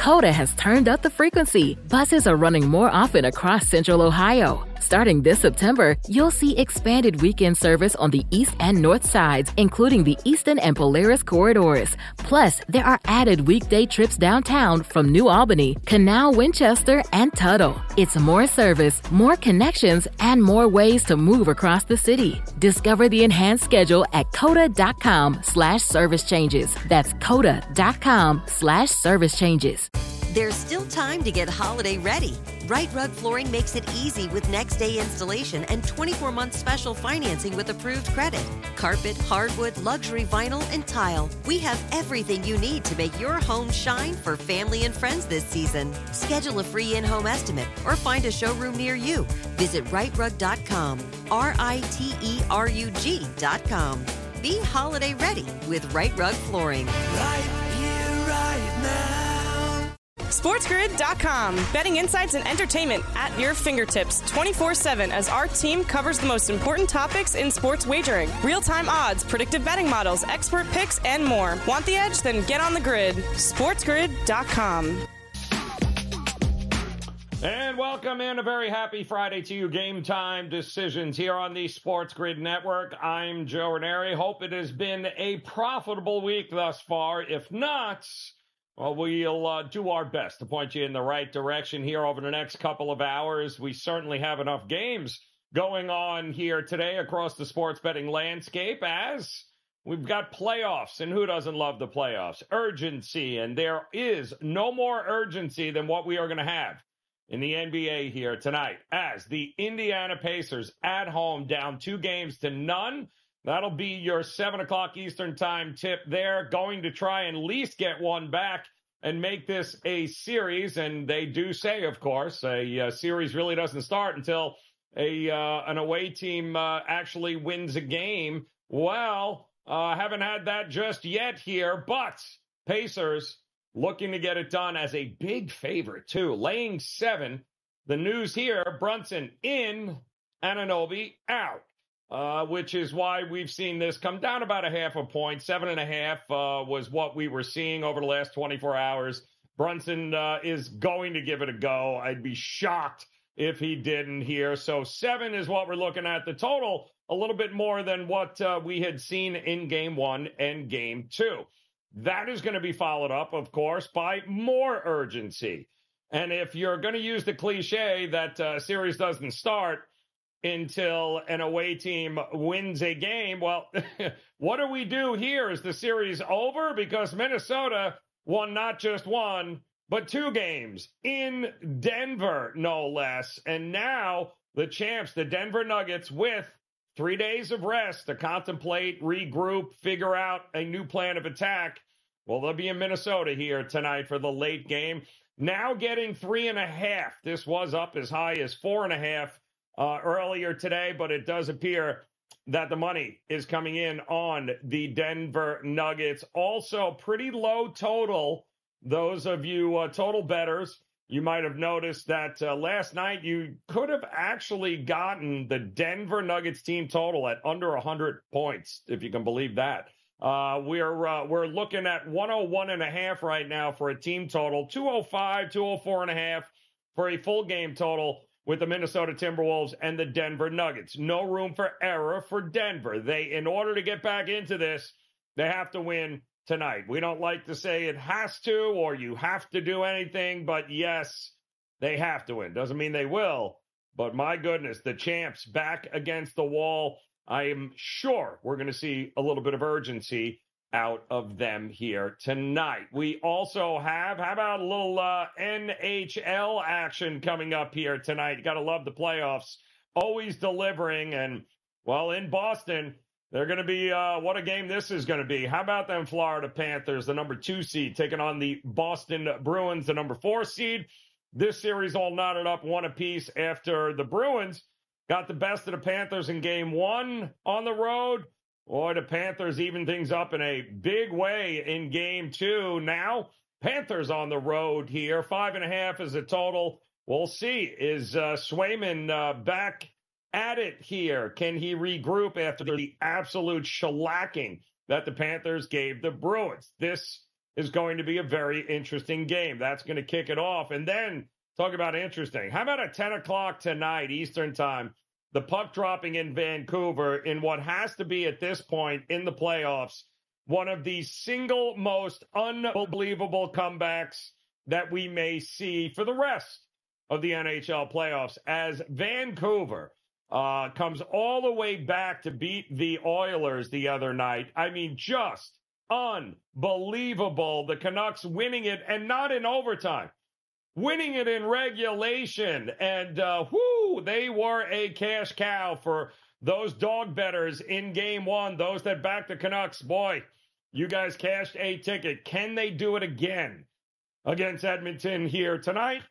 Coda has turned up the frequency. Buses are running more often across Central Ohio. Starting this September, you'll see expanded weekend service on the east and north sides, including the Eastern and Polaris corridors. Plus, there are added weekday trips downtown from New Albany, Canal, Winchester, and Tuttle. It's more service, more connections, and more ways to move across the city. Discover the enhanced schedule at coda.com/service changes. That's coda.com/service changes. There's still time to get holiday ready. Right Rug Flooring makes it easy with next-day installation and 24-month special financing with approved credit. Carpet, hardwood, luxury vinyl, and tile. We have everything you need to make your home shine for family and friends this season. Schedule a free in-home estimate or find a showroom near you. Visit rightrug.com, RITERUG.com. Be holiday ready with Right Rug Flooring. Right here, right now. SportsGrid.com. Betting insights and entertainment at your fingertips 24/7 as our team covers the most important topics in sports wagering. Real-time odds, predictive betting models, expert picks, and more. Want the edge? Then get on the grid. SportsGrid.com. And welcome in. A very happy Friday to you. Game Time Decisions here on the Sports Grid Network. I'm Joe Ranieri. Hope it has been a profitable week thus far. If not, well, we'll do our best to point you in the right direction here over the next couple of hours. We certainly have enough games going on here today across the sports betting landscape as we've got playoffs. And who doesn't love the playoffs? Urgency. And there is no more urgency than what we are going to have in the NBA here tonight as the Indiana Pacers at home down 2-0. That'll be your 7 o'clock Eastern time tip there. Going to try and at least get one back and make this a series. And they do say, of course, a series really doesn't start until an away team actually wins a game. Well, haven't had that just yet here, but Pacers looking to get it done as a big favorite, too. Laying 7. The news here, Brunson in, Anunoby out. Which is why we've seen this come down about a half a point. 7.5 was what we were seeing over the last 24 hours. Brunson is going to give it a go. I'd be shocked if he didn't here. So 7 is what we're looking at. The total, a little bit more than what we had seen in Game 1 and Game 2. That is going to be followed up, of course, by more urgency. And if you're going to use the cliche that series doesn't start until an away team wins a game, well, what do we do here? Is the series over? Because Minnesota won not just 1, but 2 games in Denver, no less. And now the champs, the Denver Nuggets, with 3 days of rest to contemplate, regroup, figure out a new plan of attack. Well, they'll be in Minnesota here tonight for the late game. Now getting 3.5. This was up as high as 4.5. Earlier today, but it does appear that the money is coming in on the Denver Nuggets. Also, pretty low total. Those of you total bettors, you might have noticed that last night you could have actually gotten the Denver Nuggets team total at under 100 points, if you can believe that. We're looking at 101.5 right now for a team total, 205, 204.5 for a full game total with the Minnesota Timberwolves and the Denver Nuggets. No room for error for Denver. In order to get back into this, they have to win tonight. We don't like to say it has to or you have to do anything, but yes, they have to win. Doesn't mean they will, but my goodness, the champs back against the wall. I am sure we're going to see a little bit of urgency out of them here tonight. We also have, how about a little NHL action coming up here tonight? You got to love the playoffs. Always delivering. And, well, in Boston, they're going to be, what a game this is going to be. How about them Florida Panthers, the number 2 seed, taking on the Boston Bruins, the number 4 seed. This series all knotted up 1 apiece after the Bruins got the best of the Panthers in Game 1 on the road. Boy, the Panthers even things up in a big way in Game 2. Now, Panthers on the road here. 5.5 is a total. We'll see. Is Swayman back at it here? Can he regroup after the absolute shellacking that the Panthers gave the Bruins? This is going to be a very interesting game. That's going to kick it off. And then, talk about interesting. How about at 10 o'clock tonight, Eastern time, the puck dropping in Vancouver in what has to be, at this point in the playoffs, one of the single most unbelievable comebacks that we may see for the rest of the NHL playoffs, as Vancouver comes all the way back to beat the Oilers the other night. I mean, just unbelievable. The Canucks winning it, and not in overtime, winning it in regulation. And they were a cash cow for those dog bettors in game one, those that backed the Canucks. Boy, you guys cashed a ticket. Can they do it again against Edmonton here tonight?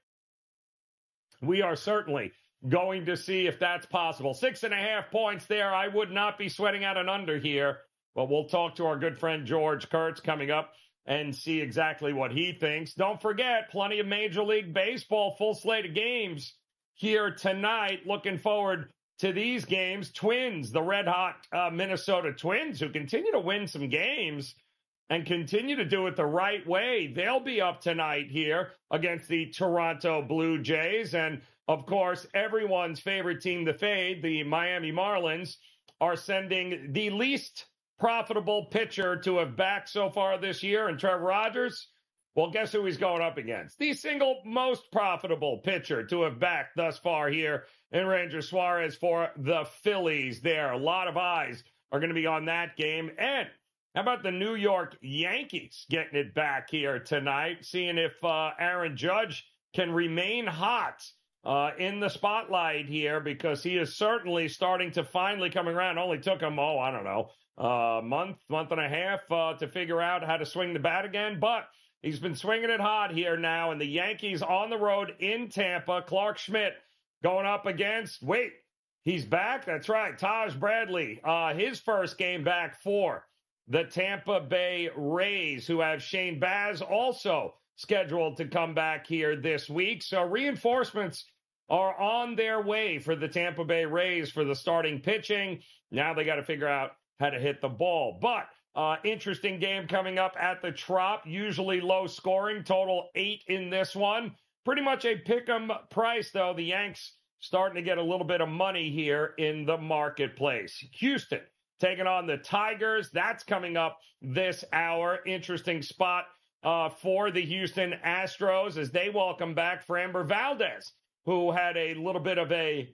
We are certainly going to see if that's possible. 6.5 points there. I would not be sweating out an under here, but we'll talk to our good friend George Kurtz coming up and see exactly what he thinks. Don't forget, plenty of Major League Baseball, full slate of games here tonight. Looking forward to these games. Twins, the red-hot Minnesota Twins, who continue to win some games and continue to do it the right way. They'll be up tonight here against the Toronto Blue Jays. And, of course, everyone's favorite team to fade, the Miami Marlins, are sending the least profitable pitcher to have backed so far this year, and Trevor Rogers. Well, guess who he's going up against? The single most profitable pitcher to have backed thus far here in Ranger Suarez for the Phillies there. A lot of eyes are going to be on that game. And how about the New York Yankees getting it back here tonight, seeing if Aaron Judge can remain hot in the spotlight here, because he is certainly starting to finally come around. Only took him, month and a half to figure out how to swing the bat again, but he's been swinging it hot here now. And the Yankees on the road in Tampa. Clark Schmidt going up against, he's back? That's right, Taj Bradley. His first game back for the Tampa Bay Rays, who have Shane Baz also scheduled to come back here this week. So reinforcements are on their way for the Tampa Bay Rays for the starting pitching. Now they got to figure out how to hit the ball. But interesting game coming up at the Trop. Usually low scoring, total 8 in this one. Pretty much a pick-em price, though. The Yanks starting to get a little bit of money here in the marketplace. Houston taking on the Tigers. That's coming up this hour. Interesting spot for the Houston Astros as they welcome back Framber Valdez, who had a little bit of a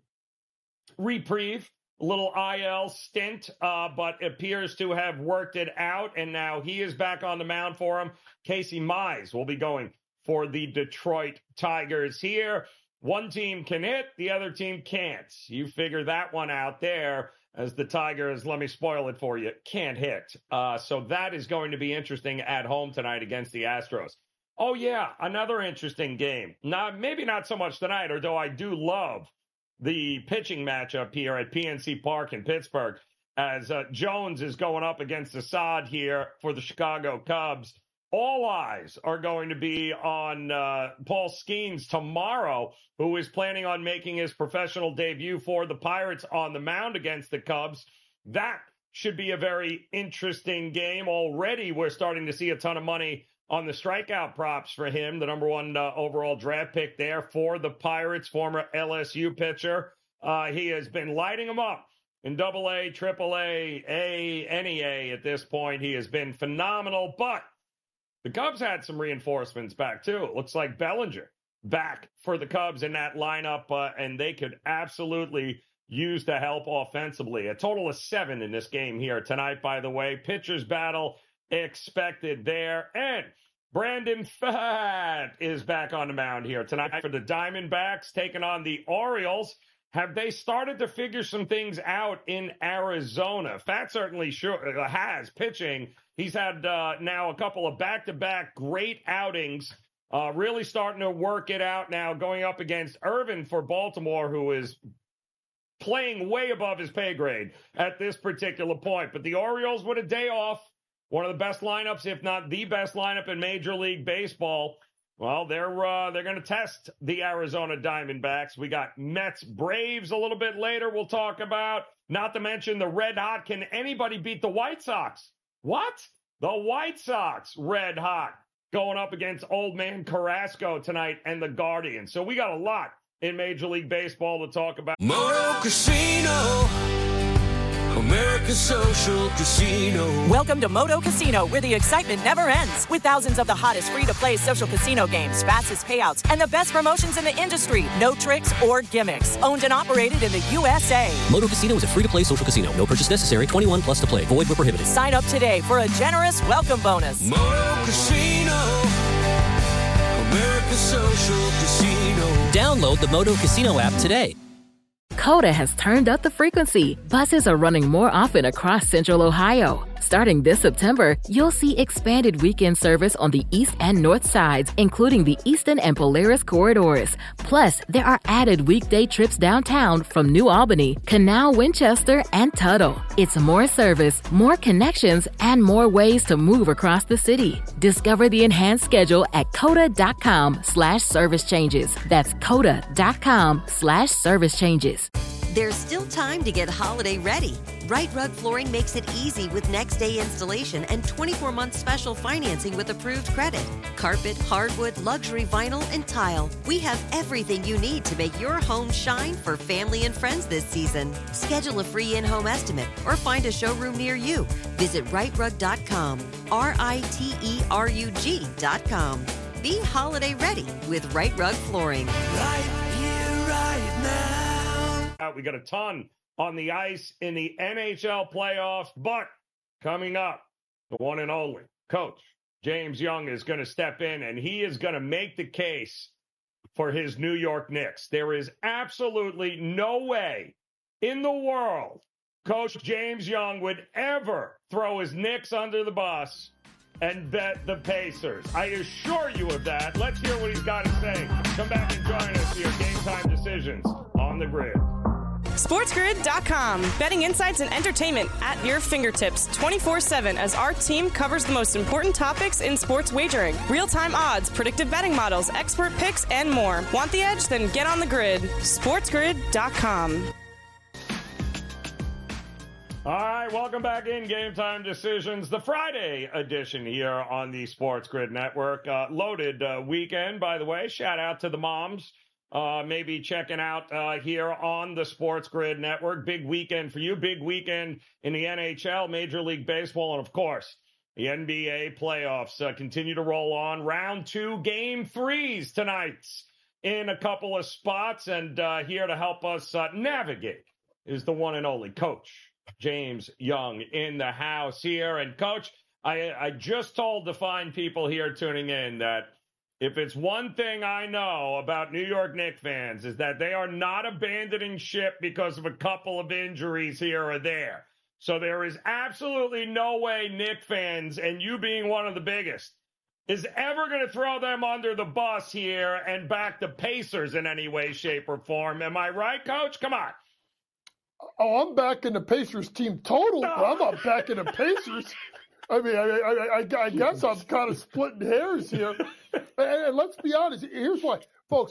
reprieve, a little IL stint, but appears to have worked it out, and now he is back on the mound for him. Casey Mize will be going for the Detroit Tigers here. One team can hit, the other team can't. You figure that one out there, as the Tigers, let me spoil it for you, can't hit. So that is going to be interesting at home tonight against the Astros. Oh, yeah, another interesting game. Maybe not so much tonight, although I do love the pitching matchup here at PNC Park in Pittsburgh, as Jones is going up against Assad here for the Chicago Cubs. All eyes are going to be on Paul Skeens tomorrow, who is planning on making his professional debut for the Pirates on the mound against the Cubs. That should be a very interesting game. Already we're starting to see a ton of money on the strikeout props for him, the number one overall draft pick there for the Pirates, former LSU pitcher. He has been lighting them up in AA, AAA, NEA at this point. He has been phenomenal, but the Cubs had some reinforcements back, too. It looks like Bellinger back for the Cubs in that lineup, and they could absolutely use the help offensively. A total of 7 in this game here tonight, by the way. Pitchers battle expected there. And Brandon Pfaadt is back on the mound here tonight for the Diamondbacks, taking on the Orioles. Have they started to figure some things out in Arizona? Pfaadt certainly has pitching. He's had now a couple of back-to-back great outings, really starting to work it out now, going up against Irvin for Baltimore, who is playing way above his pay grade at this particular point. But the Orioles with a day off, one of the best lineups, if not the best lineup in Major League Baseball. Well, they're going to test the Arizona Diamondbacks. We got Mets Braves a little bit later we'll talk about. Not to mention the red hot, can anybody beat the White Sox? What? The White Sox, red hot, going up against Old Man Carrasco tonight and the Guardians. So we got a lot in Major League Baseball to talk about. Moto Casino, America's social casino. Welcome to Moto Casino, where the excitement never ends. With thousands of the hottest free-to-play social casino games, fastest payouts, and the best promotions in the industry. No tricks or gimmicks. Owned and operated in the USA. Moto Casino is a free-to-play social casino. No purchase necessary. 21 plus to play. Void where prohibited. Sign up today for a generous welcome bonus. Moto Casino, America's social casino. Download the Moto Casino app today. Coda has turned up the frequency. Buses are running more often across Central Ohio. Starting this September, you'll see expanded weekend service on the east and north sides, including the Eastern and Polaris corridors. Plus, there are added weekday trips downtown from New Albany, Canal, Winchester, and Tuttle. It's more service, more connections, and more ways to move across the city. Discover the enhanced schedule at coda.com/service changes. That's coda.com/service changes. There's still time to get holiday ready. Right Rug Flooring makes it easy with next day installation and 24-month special financing with approved credit. Carpet, hardwood, luxury vinyl, and tile. We have everything you need to make your home shine for family and friends this season. Schedule a free in-home estimate or find a showroom near you. Visit rightrug.com, RITERUG.com. Be holiday ready with Right Rug Flooring. Right here, right now. We got a ton on the ice in the NHL playoffs, but coming up, the one and only Coach James Young is going to step in, and he is going to make the case for his New York Knicks. There is absolutely no way in the world Coach James Young would ever throw his Knicks under the bus and bet the Pacers. I assure you of that. Let's hear what he's got to say. Come back and join us here. Game Time Decisions on the Grid. SportsGrid.com. Betting insights and entertainment at your fingertips 24/7 as our team covers the most important topics in sports wagering. Real-time odds, predictive betting models, expert picks, and more. Want the edge? Then get on the grid. SportsGrid.com. All right, welcome back in Game Time Decisions, the Friday edition here on the Sports Grid Network. Loaded weekend, by the way. Shout out to the moms. Maybe checking out here on the Sports Grid Network. Big weekend for you. Big weekend in the NHL, Major League Baseball, and, of course, the NBA playoffs continue to roll on. Round 2, Game 3s tonight in a couple of spots. And here to help us navigate is the one and only Coach James Young in the house here. And, Coach, I just told the fine people here tuning in that if it's one thing I know about New York Knicks fans is that they are not abandoning ship because of a couple of injuries here or there. So there is absolutely no way Knicks fans, and you being one of the biggest, is ever going to throw them under the bus here and back the Pacers in any way, shape, or form. Am I right, Coach? Come on. Oh, I'm backing the Pacers team total, but I'm not backing the Pacers. I mean, I guess I'm kind of splitting hairs here. And let's be honest. Here's why, folks.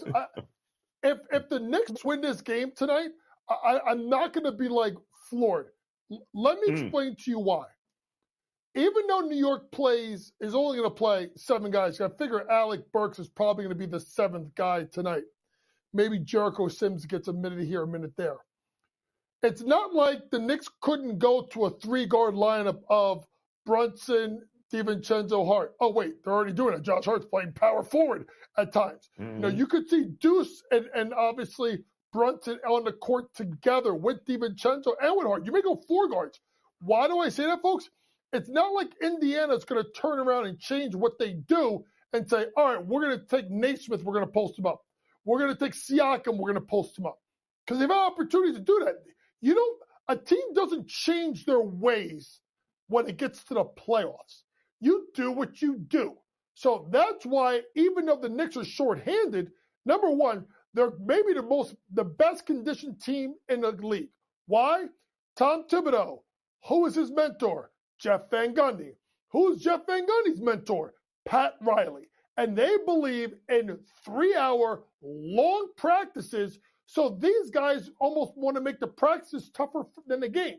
If the Knicks win this game tonight, I'm not going to be floored. Let me explain to you why. Even though New York is only going to play 7 guys, I figure Alec Burks is probably going to be the 7th guy tonight. Maybe Jericho Sims gets a minute here, a minute there. It's not like the Knicks couldn't go to a 3-guard lineup of Brunson, DiVincenzo, Hart. Oh, wait, they're already doing it. Josh Hart's playing power forward at times. Mm-hmm. You could see Deuce and obviously Brunson on the court together with DiVincenzo and with Hart. You may go 4 guards. Why do I say that, folks? It's not like Indiana's going to turn around and change what they do and say, all right, we're going to take Naismith, we're going to post him up. We're going to take Siakam, we're going to post him up. Because they've had opportunities to do that. A team doesn't change their ways when it gets to the playoffs. You do what you do. So that's why, even though the Knicks are shorthanded, number one, they're maybe the best conditioned team in the league. Why? Tom Thibodeau. Who is his mentor? Jeff Van Gundy. Who's Jeff Van Gundy's mentor? Pat Riley. And they believe in 3-hour long practices. So these guys almost want to make the practices tougher than the games.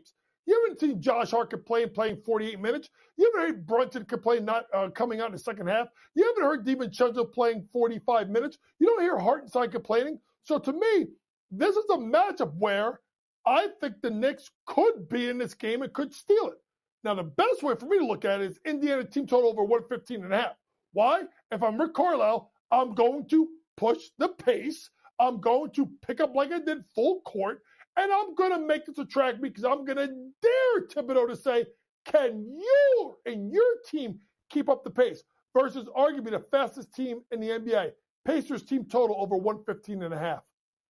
You haven't seen Josh Hart complain playing 48 minutes. You haven't heard Brunson complain not coming out in the second half. You haven't heard DiVincenzo playing 45 minutes. You don't hear Hartenstein complaining. So to me, this is a matchup where I think the Knicks could be in this game and could steal it. Now, the best way for me to look at it is Indiana team total over 115.5. Why? If I'm Rick Carlisle, I'm going to push the pace. I'm going to pick up like I did full court, and I'm going to make this a track because I'm going to dare Thibodeau to say, can you and your team keep up the pace? Versus arguably the fastest team in the NBA. Pacers team total over 115.5.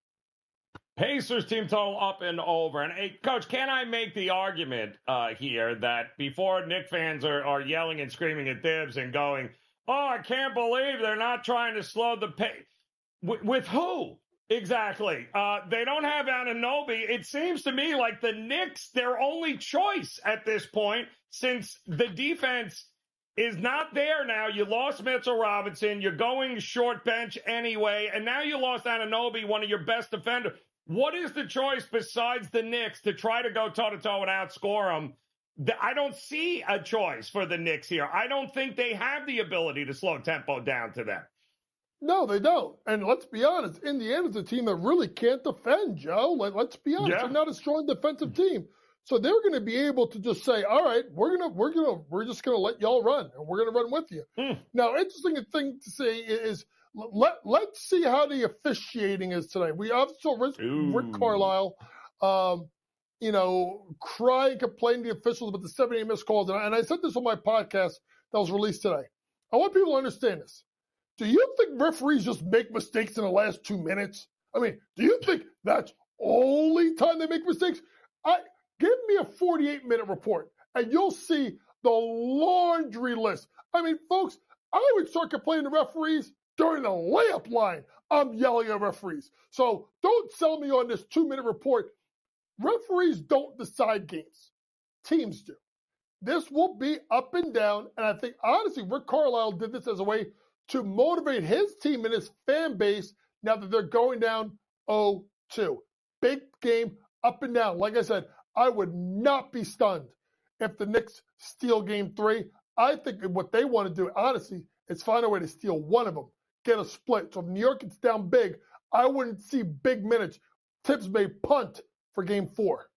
Pacers team total up and over. And, hey, Coach, can I make the argument here that before Knick fans are yelling and screaming at Thibs and going, oh, I can't believe they're not trying to slow the pace. With who? Exactly. They don't have Anunoby. It seems to me like the Knicks, their only choice at this point, since the defense is not there now. You lost Mitchell Robinson. You're going short bench anyway. And now you lost Anunoby, one of your best defenders. What is the choice besides the Knicks to try to go toe-to-toe and outscore them? I don't see a choice for the Knicks here. I don't think they have the ability to slow tempo down to them. No, they don't. And let's be honest, Indiana's a team that really can't defend, Joe. Let's be honest. Yeah. They're not a strong defensive team. So they're going to be able to just say, all right, we're just going to let y'all run, and we're going to run with you. Now, interesting thing to say is let's see how the officiating is tonight. We also Rick Carlisle, cry and complain to the officials about the 78 missed calls. And I said this on my podcast that was released today. I want people to understand this. Do you think referees just make mistakes in the last 2 minutes? I mean, do you think that's only time they make mistakes? Give me a 48-minute report, and you'll see the laundry list. I mean, folks, I would start complaining to referees during the layup line. I'm yelling at referees. So don't sell me on this 2-minute report. Referees don't decide games. Teams do. This will be up and down, and I think, honestly, Rick Carlisle did this as a way to motivate his team and his fan base now that they're going down 0-2. Big game, up and down. Like I said, I would not be stunned if the Knicks steal game 3. I think what they want to do, honestly, is find a way to steal one of them, get a split. So if New York gets down big, I wouldn't see big minutes. Tibbs may punt for game 4.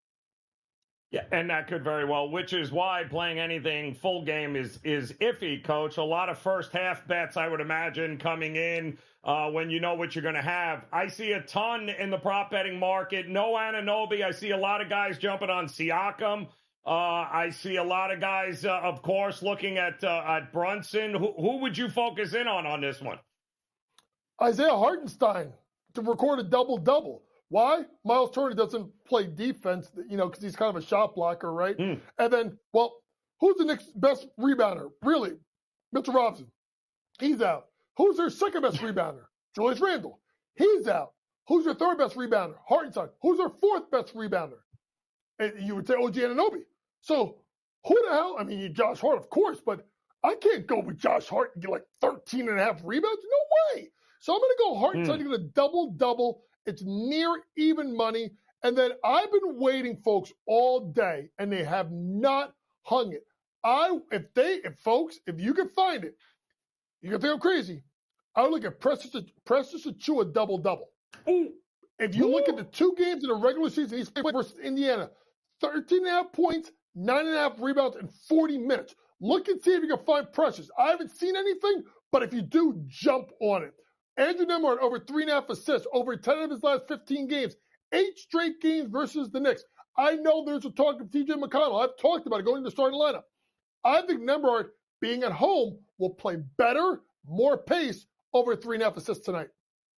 Yeah, and that could very well, which is why playing anything full game is iffy, Coach. A lot of first half bets, I would imagine, coming in when you know what you're going to have. I see a ton in the prop betting market. No Anunoby. I see a lot of guys jumping on Siakam. I see a lot of guys, of course, looking at Brunson. Who would you focus in on this one? Isaiah Hartenstein to record a double-double. Why? Miles Turner doesn't play defense, because he's kind of a shot blocker, right? And then, who's the next best rebounder? Really? Mitchell Robinson. He's out. Who's their second best rebounder? Julius Randle. He's out. Who's their third best rebounder? Hartenstein. Who's their fourth best rebounder? And you would say OG Anunoby. So who the hell? I mean, Josh Hart, of course, but I can't go with Josh Hart and get like 13.5 rebounds. No way. So I'm going to go Hartenstein to get a double-double. It's near even money. And then I've been waiting, folks, all day, and they have not hung it. If you can find it, you can think I'm crazy. I would look at Precious Achiuwa double-double. If you look at the 2 games in the regular season, he's played versus Indiana, 13.5 points, 9.5 rebounds in 40 minutes. Look and see if you can find Precious. I haven't seen anything, but if you do, jump on it. Andrew Nembhard, over 3.5 assists, over 10 of his last 15 games, 8 straight games versus the Knicks. I know there's a talk of TJ McConnell. I've talked about it going to the starting lineup. I think Nembhard, being at home, will play better, more pace, over 3.5 assists tonight.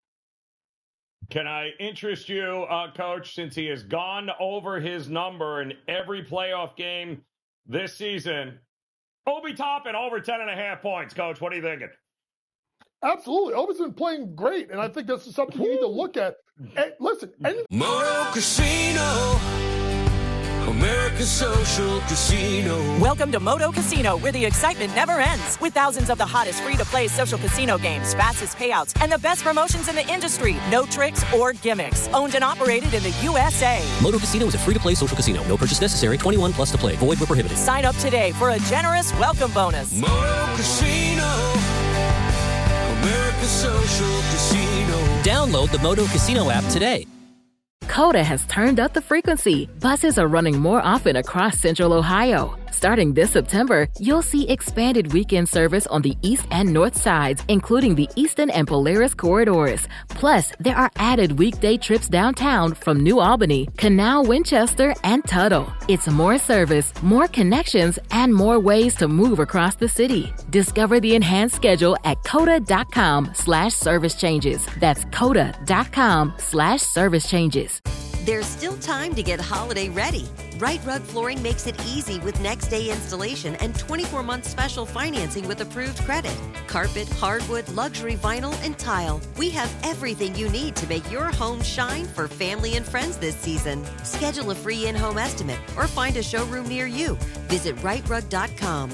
Can I interest you, Coach, since he has gone over his number in every playoff game this season? Obi Toppin over 10.5 points, Coach. What are you thinking? Absolutely. Obi's been playing great, and I think this is something you need to look at. And listen. Moto Casino, America's Social Casino. Welcome to Moto Casino, where the excitement never ends. With thousands of the hottest free-to-play social casino games, fastest payouts, and the best promotions in the industry. No tricks or gimmicks. Owned and operated in the USA. Moto Casino is a free-to-play social casino. No purchase necessary. 21 plus to play. Void where prohibited. Sign up today for a generous welcome bonus. Moto Casino. America's Social Casino. Download the Moto Casino app today. Coda has turned up the frequency. Buses are running more often across Central Ohio. Starting this September, you'll see expanded weekend service on the east and north sides, including the Eastern and Polaris corridors. Plus, there are added weekday trips downtown from New Albany, Canal, Winchester, and Tuttle. It's more service, more connections, and more ways to move across the city. Discover the enhanced schedule at coda.com/service changes. That's coda.com/service changes. There's still time to get holiday ready. Right Rug Flooring makes it easy with next-day installation and 24-month special financing with approved credit. Carpet, hardwood, luxury vinyl, and tile. We have everything you need to make your home shine for family and friends this season. Schedule a free in-home estimate or find a showroom near you. Visit rightrug.com,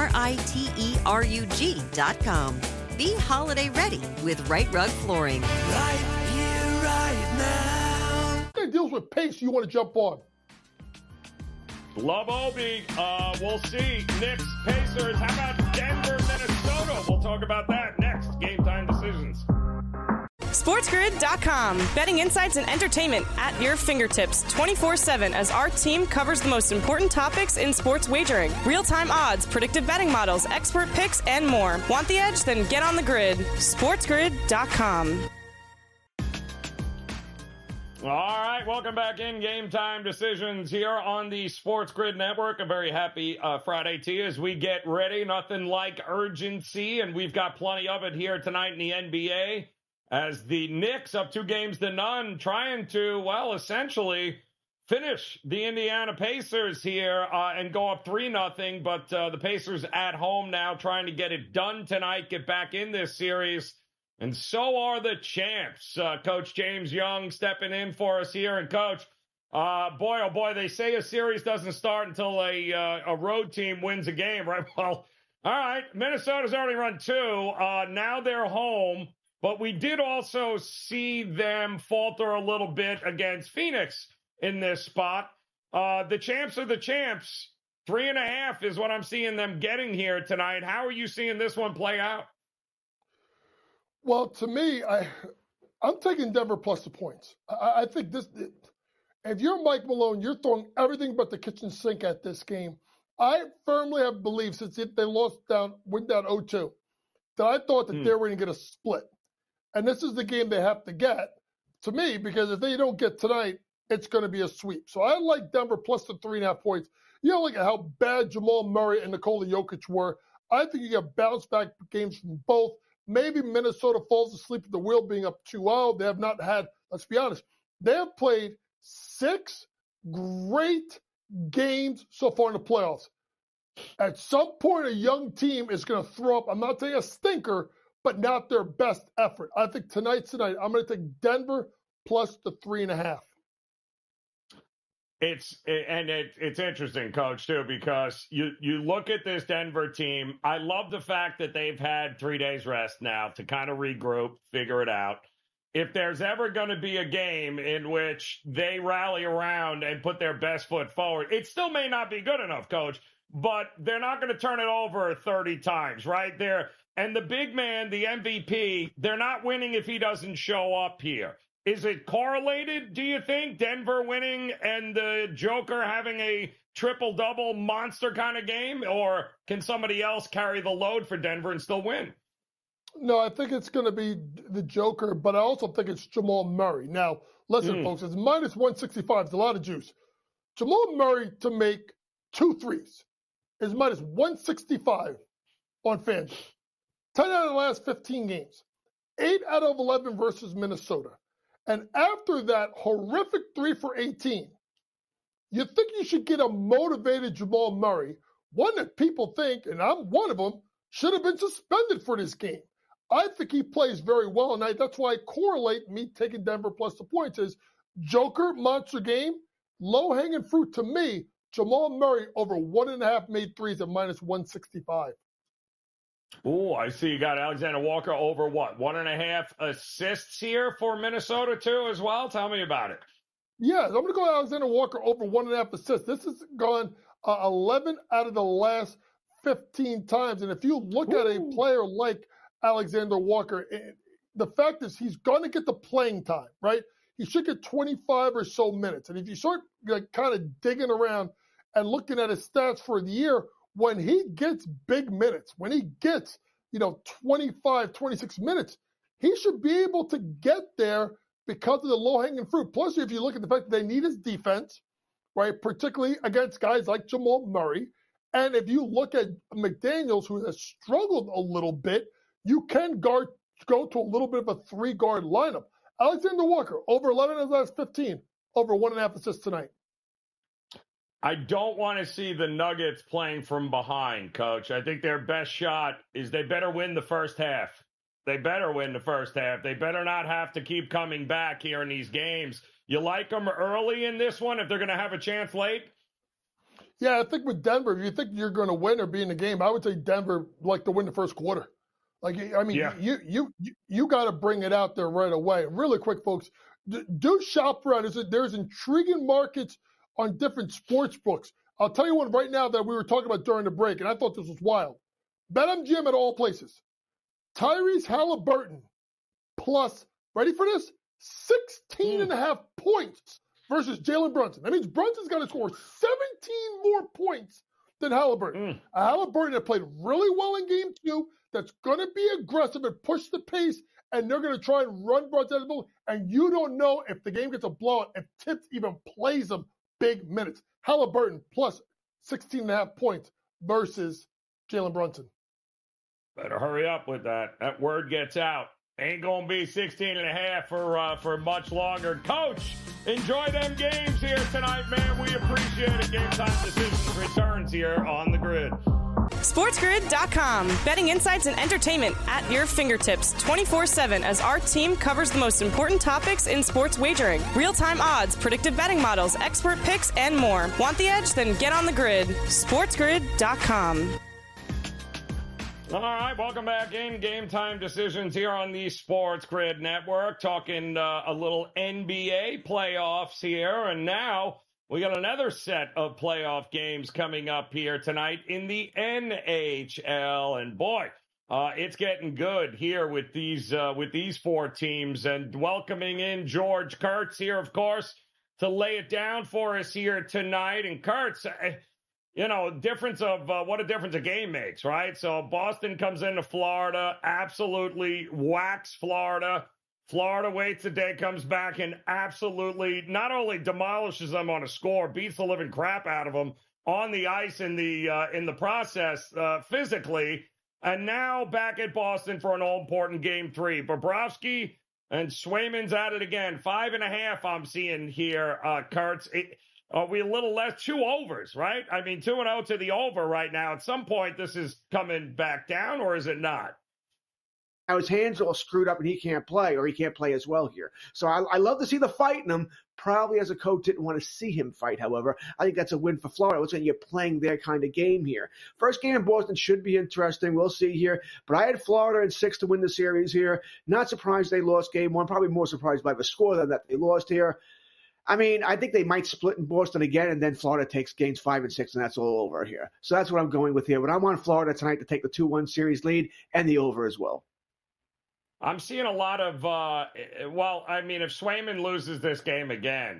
RITERUG.com. Be holiday ready with Right Rug Flooring. Right here, right now. Deals with pace you want to jump on? Love Obi. We'll see. Knicks, Pacers. How about Denver, Minnesota? We'll talk about that next. Game time decisions. SportsGrid.com. Betting insights and entertainment at your fingertips 24/7 as our team covers the most important topics in sports wagering. Real-time odds, predictive betting models, expert picks, and more. Want the edge? Then get on the grid. SportsGrid.com. All right, welcome back in Game Time Decisions here on the Sports Grid Network. A very happy Friday to you as we get ready. Nothing like urgency, and we've got plenty of it here tonight in the NBA as the Knicks, up 2-0, trying to, well, essentially finish the Indiana Pacers here and go up 3-0. But the Pacers at home now trying to get it done tonight, get back in this series. And so are the champs. Coach James Young stepping in for us here. And, Coach, boy, oh, boy, they say a series doesn't start until a road team wins a game, right? Well, all right, Minnesota's already run 2. Now they're home. But we did also see them falter a little bit against Phoenix in this spot. The champs are the champs. 3.5 is what I'm seeing them getting here tonight. How are you seeing this one play out? Well, to me, I'm taking Denver plus the points. I think this. If you're Mike Malone, you're throwing everything but the kitchen sink at this game. I firmly have believed since they went down 0-2, that I thought that they were going to get a split. And this is the game they have to get, to me, because if they don't get tonight, it's going to be a sweep. So I like Denver plus the 3.5 points. You know, look at how bad Jamal Murray and Nikola Jokic were. I think you get bounce back games from both. Maybe Minnesota falls asleep at the wheel being up 2-0. They have not had, let's be honest, they have played 6 great games so far in the playoffs. At some point, a young team is going to throw up, I'm not saying a stinker, but not their best effort. I think tonight's tonight. I'm going to take Denver plus the 3.5. It's interesting, Coach, too, because you look at this Denver team. I love the fact that they've had 3 days rest now to kind of regroup, figure it out. If there's ever going to be a game in which they rally around and put their best foot forward, it still may not be good enough, Coach, but they're not going to turn it over 30 times, right? And the big man, the MVP, they're not winning if he doesn't show up here. Is it correlated, do you think, Denver winning and the Joker having a triple-double monster kind of game? Or can somebody else carry the load for Denver and still win? No, I think it's going to be the Joker, but I also think it's Jamal Murray. Now, listen, folks, it's minus 165. It's a lot of juice. Jamal Murray to make 2 threes is minus 165 on FanDuel. 10 out of the last 15 games. 8 out of 11 versus Minnesota. And after that horrific 3 for 18, you think you should get a motivated Jamal Murray, one that people think, and I'm one of them, should have been suspended for this game. I think he plays very well, and that's why I correlate me taking Denver plus the points is Joker, monster game, low-hanging fruit to me, Jamal Murray over 1.5 made threes at -165. Oh, I see you got Alexander Walker over what? 1.5 assists here for Minnesota too as well? Tell me about it. Yeah, I'm going to go Alexander Walker over 1.5 assists. This has gone 11 out of the last 15 times. And if you look at a player like Alexander Walker, the fact is he's going to get the playing time, right? He should get 25 or so minutes. And if you start kind of digging around and looking at his stats for the year, when he gets big minutes, when he gets, 25, 26 minutes, he should be able to get there because of the low-hanging fruit. Plus, if you look at the fact that they need his defense, right, particularly against guys like Jamal Murray, and if you look at McDaniels, who has struggled a little bit, you can go to a little bit of a three-guard lineup. Alexander Walker, over 11 of the last 15, over 1.5 assists tonight. I don't want to see the Nuggets playing from behind, Coach. I think their best shot is they better win the first half. They better win the first half. They better not have to keep coming back here in these games. You like them early in this one if they're going to have a chance late? Yeah, I think with Denver, if you think you're going to win or be in the game, I would say Denver like to win the first quarter. You got to bring it out there right away. Really quick, folks, do shop around. There's intriguing markets on different sports books. I'll tell you one right now that we were talking about during the break, and I thought this was wild. BetMGM at all places. Tyrese Halliburton plus, ready for this? 16.5 points versus Jalen Brunson. That means Brunson's got to score 17 more points than Halliburton. Halliburton had played really well in game 2. That's going to be aggressive and push the pace, and they're going to try and run Brunson out of the ball. And you don't know if the game gets a blowout, if Tips even plays them big minutes. Halliburton plus 16.5 points versus Jalen Brunson. Better hurry up with that. That word gets out. Ain't going to be 16.5 for much longer. Coach, enjoy them games here tonight, man. We appreciate it. Game Time Decisions returns here on the Grid. SportsGrid.com. Betting insights and entertainment at your fingertips 24/7 as our team covers the most important topics in sports wagering. Real-time odds, predictive betting models, expert picks, and more. Want the edge? Then get on the grid. SportsGrid.com. All right, welcome back in Game Time Decisions here on the Sports Grid Network. Talking a little NBA playoffs here, and now we got another set of playoff games coming up here tonight in the NHL. And boy, it's getting good here with these 4 teams. And welcoming in George Kurtz here, of course, to lay it down for us here tonight. And Kurtz, difference of what a difference a game makes, right? So Boston comes into Florida, absolutely whacks Florida. Florida waits a day, comes back, and absolutely not only demolishes them on a score, beats the living crap out of them on the ice in the process physically, and now back at Boston for an all-important Game 3. Bobrovsky and Swayman's at it again. 5.5 I'm seeing here, Kurtz. Are we a little less? 2 overs, right? I mean, 2-0 to the over right now. At some point, this is coming back down, or is it not? Now his hand's all screwed up and he can't play, or he can't play as well here. So I love to see the fight in him. Probably as a coach didn't want to see him fight, however. I think that's a win for Florida. Looks like you're playing their kind of game here. First game in Boston should be interesting. We'll see here. But I had Florida in 6 to win the series here. Not surprised they lost game 1. Probably more surprised by the score than that they lost here. I mean, I think they might split in Boston again, and then Florida takes games 5 and 6, and that's all over here. So that's what I'm going with here. But I want Florida tonight to take the 2-1 series lead and the over as well. I'm seeing a lot of, if Swayman loses this game again,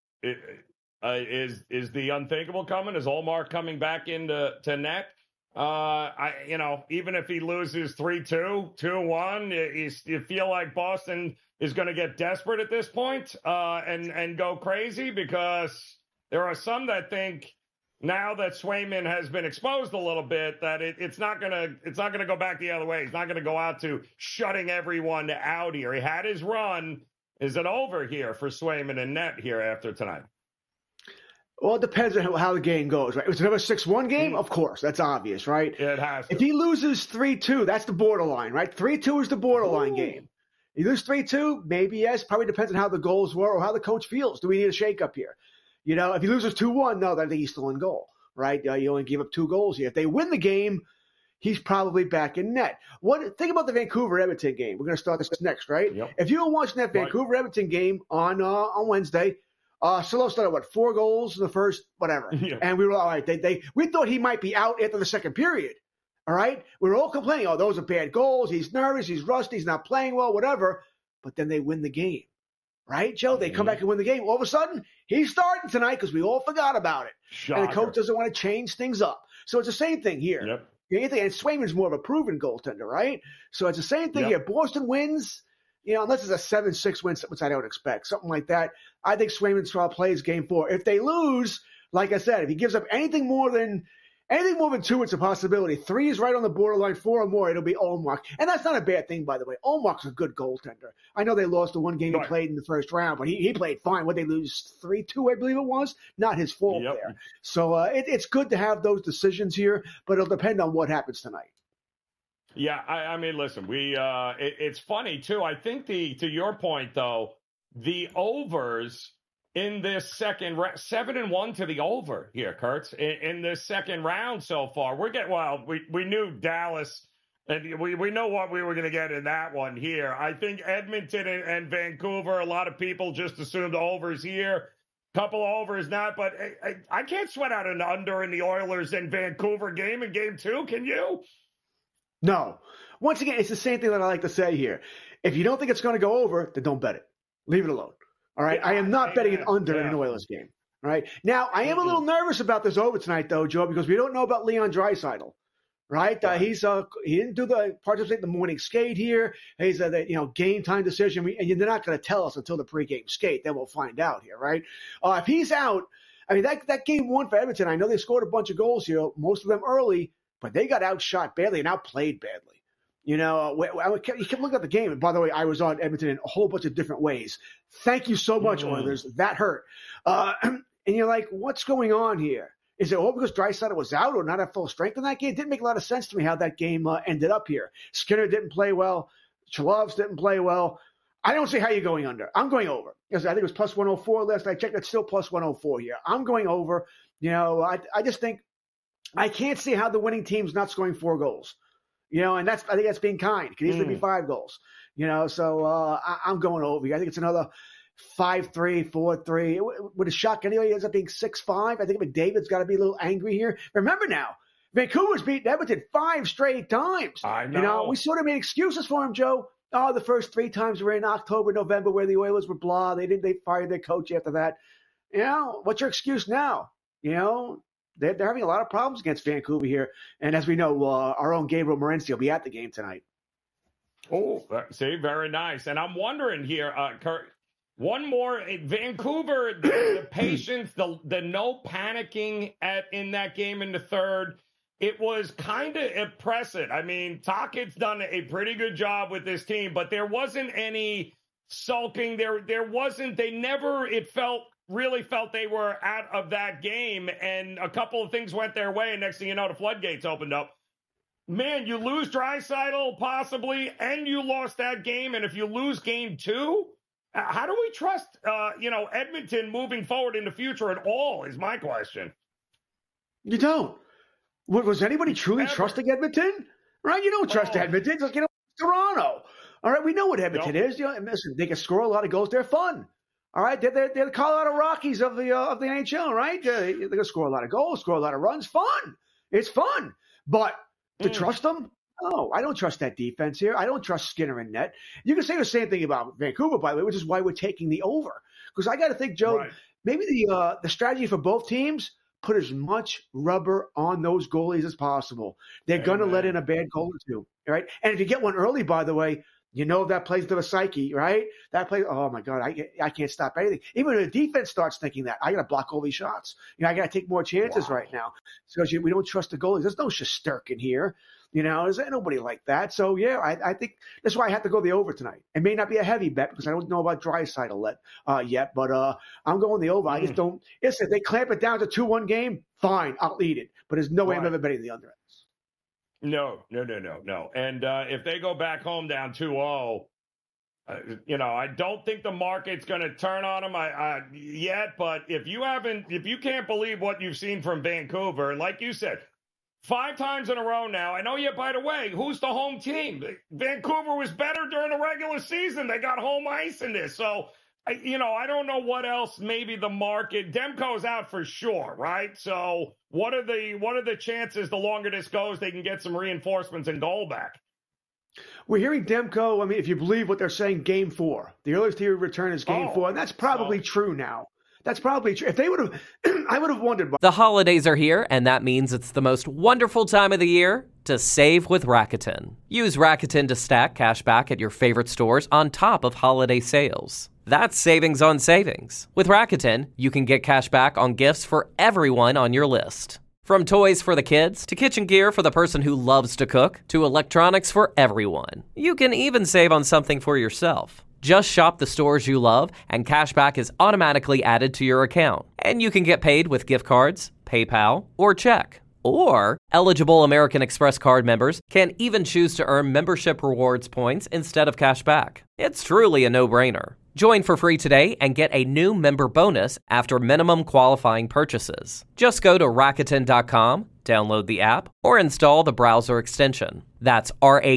is the unthinkable coming? Is Olmark coming back into net? Even if he loses 3-2, 2-1, you feel like Boston is going to get desperate at this point and go crazy, because there are some that think now that Swayman has been exposed a little bit that it's not gonna go back the other way. He's not gonna go out to shutting everyone out here. He had his run. Is it over here for Swayman and net here after tonight? Well, it depends on how the game goes, right? If it's another 6-1 game, of course, that's obvious, right? It has to. If he loses 3-2, that's the borderline, right? 3-2 is the borderline game. You lose 3-2, maybe yes. Probably depends on how the goals were or how the coach feels. Do we need a shakeup here? If he loses 2-1, no, then I think he's still in goal, right? You only gave up 2 goals here. If they win the game, he's probably back in net. Think about the Vancouver-Edmonton game. We're going to start this next, right? Yep. If you were watching that Vancouver-Edmonton game on Wednesday, Salo started, 4 goals in the first, whatever. Yeah. And we were all right. We thought he might be out after the second period, all right? We were all complaining, those are bad goals. He's nervous. He's rusty. He's not playing well, whatever. But then they win the game, right, Joe? They come back and win the game. All of a sudden, he's starting tonight because we all forgot about it. Shocker. And the coach doesn't want to change things up. So it's the same thing here. Yep. And Swayman's more of a proven goaltender, right? So it's the same thing here. Boston wins, unless it's a 7-6 win, which I don't expect, something like that. I think Swayman plays game 4. If they lose, like I said, if he gives up anything more than 2, it's a possibility. 3 is right on the borderline. 4 or more, it'll be Olmark. And that's not a bad thing, by the way. Olmark's a good goaltender. I know they lost the one game he played in the first round, but he played fine. What, they lose 3-2, I believe it was? Not his fault there. So it's good to have those decisions here, but it'll depend on what happens tonight. Yeah, I mean, listen, it's funny, too. I think to your point, though, the overs in this second 7-1 to the over here, Kurtz, in this second round so far. We knew Dallas, and we know what we were going to get in that one here. I think Edmonton and Vancouver, a lot of people just assumed overs here. Couple overs not, but I can't sweat out an under in the Oilers and Vancouver game in game 2, can you? No. Once again, it's the same thing that I like to say here. If you don't think it's going to go over, then don't bet it. Leave it alone. All right? I am not betting an under in an Oilers game. All right? Now, I am a little nervous about this over tonight, though, Joe, because we don't know about Leon Draisaitl. Right? He didn't participate in the morning skate here. He's a game time decision. And they're not going to tell us until the pregame skate. Then we'll find out here, right? If he's out, I mean, that game 1 for Edmonton, I know they scored a bunch of goals here, most of them early, but they got outshot badly and outplayed badly. You kept looking at the game. And by the way, I was on Edmonton in a whole bunch of different ways. Thank you so much, Oilers. That hurt. And you're like, what's going on here? Is it all because Draisaitl was out or not at full strength in that game? It didn't make a lot of sense to me how that game ended up here. Skinner didn't play well. Chalovs didn't play well. I don't see how you're going under. I'm going over. I think it was plus 104 last I checked. It's still plus 104 here. I'm going over. I just think I can't see how the winning team's not scoring 4 goals. And I think that's being kind. It could easily be 5 goals. So I'm going over here. I think it's another 5-3, 4-3. With a shock anyway, it ends up being 6-5. I think McDavid's got to be a little angry here. Remember now, Vancouver's beaten Edmonton 5 straight times. I know. We sort of made excuses for him, Joe. The first 3 times were in October, November, where the Oilers were blah. They fired their coach after that. What's your excuse now? They're having a lot of problems against Vancouver here. And as we know, our own Gabriel Morency will be at the game tonight. Oh, see, very nice. And I'm wondering here, Kurt, one more. Vancouver, the patience, the no panicking in that game in the third, it was kind of impressive. I mean, Tocchet's done a pretty good job with this team, but there wasn't any sulking. There wasn't, really felt they were out of that game, and a couple of things went their way, and next thing you know, the floodgates opened up. Man, you lose Draisaitl possibly, and you lost that game, and if you lose game 2, how do we trust, Edmonton moving forward in the future at all is my question. You don't. Was anybody truly trusting Edmonton? Right? You don't trust Edmonton. It's like, Toronto. All right, we know what Edmonton is. Listen, they can score a lot of goals. They're fun. All right, they're the Colorado Rockies of the NHL, right? They're going to score a lot of goals, score a lot of runs. Fun. It's fun. But to trust them? No, I don't trust that defense here. I don't trust Skinner in net. You can say the same thing about Vancouver, by the way, which is why we're taking the over. Because I got to think, Joe, maybe the strategy for both teams, put as much rubber on those goalies as possible. They're going to let in a bad goal or two, right? And if you get one early, by the way, that plays to the psyche, right? That plays, oh, my God, I can't stop anything. Even if the defense starts thinking that, I got to block all these shots. I got to take more chances right now. So we don't trust the goalies. There's no Shesterkin here. There's nobody like that. So, I think that's why I have to go the over tonight. It may not be a heavy bet because I don't know about Draisaitl yet, but I'm going the over. I just don't. If they clamp it down to 2-1 game, fine, I'll eat it. But there's no way I'm ever betting the under. No. And if they go back home down 2-0, I don't think the market's going to turn on him yet. But if you can't believe what you've seen from Vancouver, and like you said, 5 times in a row now. I know by the way, who's the home team? Vancouver was better during the regular season. They got home ice in this. So, I don't know what else maybe the market. Demko's out for sure, right? So what are the chances the longer this goes, they can get some reinforcements and goal back? We're hearing Demko, I mean, if you believe what they're saying, Game 4. The earliest he would return is Game 4, and that's probably true now. That's probably true. If they would have, I would have wondered. The holidays are here, and that means it's the most wonderful time of the year to save with Rakuten. Use Rakuten to stack cash back at your favorite stores on top of holiday sales. That's savings on savings. With Rakuten, you can get cash back on gifts for everyone on your list. From toys for the kids, to kitchen gear for the person who loves to cook, to electronics for everyone. You can even save on something for yourself. Just shop the stores you love, and cashback is automatically added to your account. And you can get paid with gift cards, PayPal, or check. Or, eligible American Express card members can even choose to earn membership rewards points instead of cashback. It's truly a no-brainer. Join for free today and get a new member bonus after minimum qualifying purchases. Just go to Rakuten.com, download the app, or install the browser extension. That's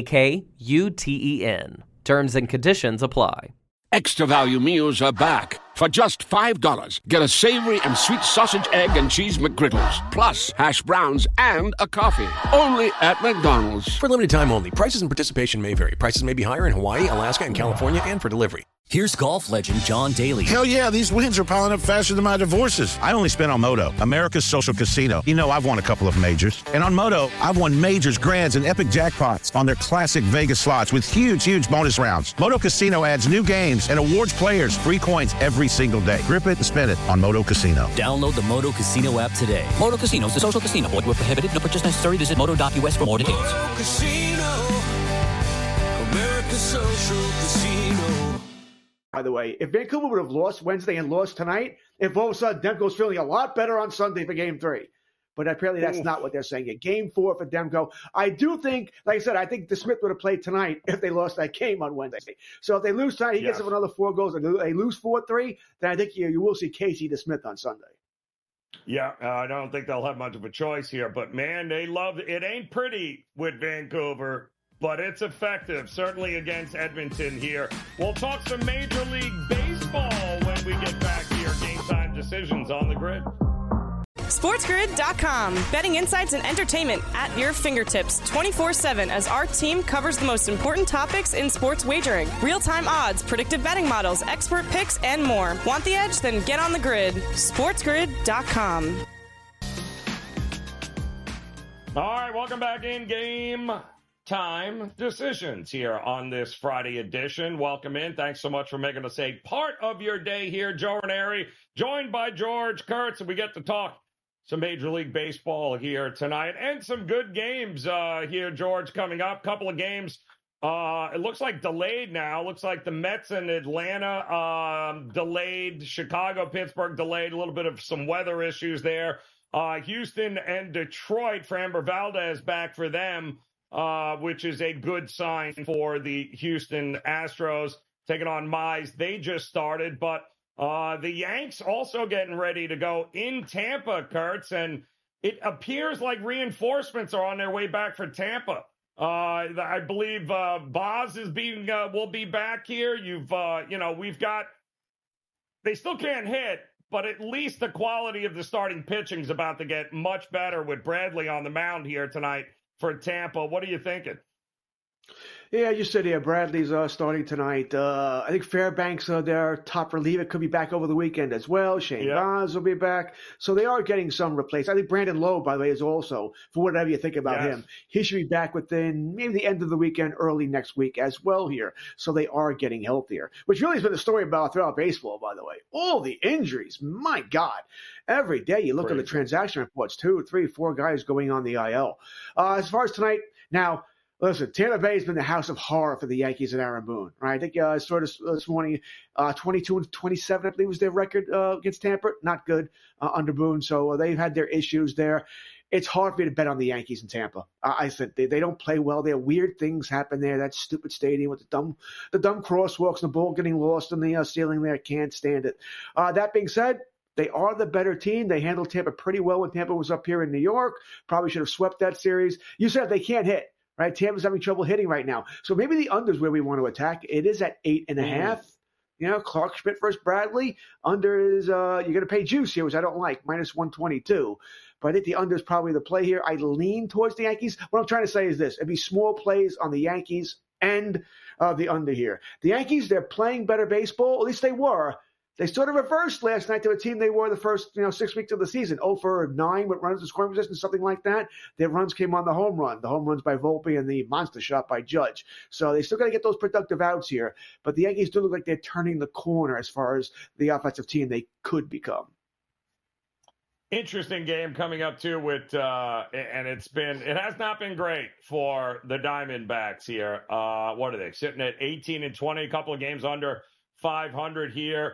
RAKUTEN. Terms and conditions apply. Extra value meals are back. For just $5, get a savory and sweet sausage, egg, and cheese McGriddles, plus hash browns and a coffee. Only at McDonald's. For limited time only. Prices and participation may vary. Prices may be higher in Hawaii, Alaska, and California, and for delivery. Here's golf legend John Daly. Hell yeah, these wins are piling up faster than my divorces. I only spent on Moto, America's social casino. I've won a couple of majors. And on Moto, I've won majors, grands, and epic jackpots on their classic Vegas slots with huge bonus rounds. Moto Casino adds new games and awards players free coins every single day. Grip it and spin it on Moto Casino. Download the Moto Casino app today. Moto Casino is a social casino. Void where prohibited. No purchase necessary. Visit moto.us for more details. Moto Casino, America's social casino. By the way, if Vancouver would have lost Wednesday and lost tonight, if all of a sudden Demko's feeling a lot better on Sunday for Game 3. But apparently that's not what they're saying. A Game 4 for Demko. I do think, like I said, I think DeSmith would have played tonight if they lost that game on Wednesday. So if they lose tonight, he gets them another 4 goals, and they lose 4-3, then I think you will see Casey DeSmith on Sunday. Yeah, I don't think they'll have much of a choice here. But, man, they love it. It ain't pretty with Vancouver, but it's effective, certainly against Edmonton here. We'll talk some Major League Baseball when we get back here. Game Time Decisions on the Grid. SportsGrid.com. Betting insights and entertainment at your fingertips 24/7 as our team covers the most important topics in sports wagering. Real-time odds, predictive betting models, expert picks, and more. Want the edge? Then get on the grid. SportsGrid.com. All right, welcome back in Game Time Decisions here on this Friday edition. Welcome in. Thanks so much for making us a part of your day here. Joe Ranieri, joined by George Kurtz, and we get to talk some Major League Baseball here tonight and some good games here, George, coming up. Couple of games. It looks like delayed now. Looks like the Mets and Atlanta delayed. Chicago, Pittsburgh delayed. A little bit of some weather issues there. Houston and Detroit, Framber Valdez back for them, which is a good sign for the Houston Astros taking on Mize. They just started, but the Yanks also getting ready to go in Tampa, Kurtz, and it appears like reinforcements are on their way back for Tampa. I believe Boz is will be back here. We've got, they still can't hit, but at least the quality of the starting pitching is about to get much better with Bradley on the mound here tonight for Tampa. What are you thinking? Yeah, you said Bradley's starting tonight. I think Fairbanks, their top reliever, could be back over the weekend as well. Shane Baz will be back. So they are getting some replaced. I think Brandon Lowe, by the way, is also, for whatever you think about him, he should be back within maybe the end of the weekend, early next week as well here. So they are getting healthier, which really has been the story about throughout baseball, by the way. All the injuries, my God. Every day you look at the transaction reports, 2, 3, 4 guys going on the IL. As far as tonight, now, listen, Tampa Bay has been the house of horror for the Yankees and Aaron Boone, right? I think I saw this morning, 22-27, I believe was their record against Tampa. Not good under Boone, so they've had their issues there. it's hard for me to bet on the Yankees in Tampa. I said they don't play well. There weird things happen there. That stupid stadium with the dumb crosswalks and the ball getting lost in the ceiling there. Can't stand it. That being said, they are the better team. They handled Tampa pretty well when Tampa was up here in New York. Probably should have swept that series. You said they can't hit, right? Tampa's having trouble hitting right now. So maybe the under is where we want to attack. It is at 8.5. You know, Clark Schmidt versus Bradley. Under is, you're going to pay juice here, which I don't like, minus 122. But I think the under is probably the play here. I lean towards the Yankees. What I'm trying to say is this. It'd be small plays on the Yankees and the under here. The Yankees, they're playing better baseball. At least they were. They sort of reversed last night to a team they were the first 6 weeks of the season. 0-for-9 with runners in scoring position, something like that. Their runs came on the home run. The home runs by Volpe and the monster shot by Judge. So they still got to get those productive outs here. But the Yankees do look like they're turning the corner as far as the offensive team they could become. Interesting game coming up too with and it has not been great for the Diamondbacks here. What are they sitting at 18-20, a couple of games under 500 here.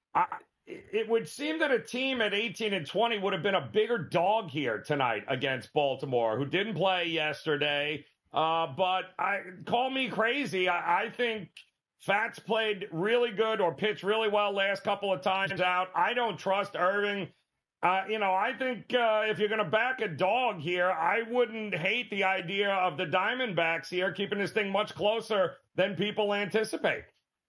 It would seem that a team at 18-20 would have been a bigger dog here tonight against Baltimore, who didn't play yesterday. But call me crazy. I think Fats played really good or pitched really well last couple of times out. I don't trust Irving. I think if you're going to back a dog here, I wouldn't hate the idea of the Diamondbacks here keeping this thing much closer than people anticipate.